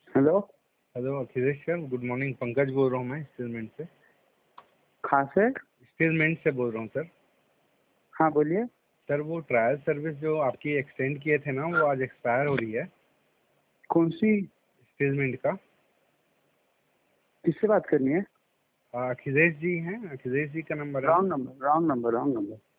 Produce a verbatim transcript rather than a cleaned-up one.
Hello hello Akhilesh sir, good morning. Pankaj बोल रहा हूँ मैं स्टीलमेंट से। कहाँ से? स्टीलमेंट से बोल रहा हूँ सर। हाँ बोलिए। सर वो ट्रायल सर्विस जो आपकी एक्सटेंड किए थे ना, वो आज एक्सपायर हो रही है। कौन सी? स्टीलमेंट का। किससे बात करनी है? आ, अखिलेश जी हैं? अखिलेश जी का नंबर है ना? Wrong number wrong number wrong number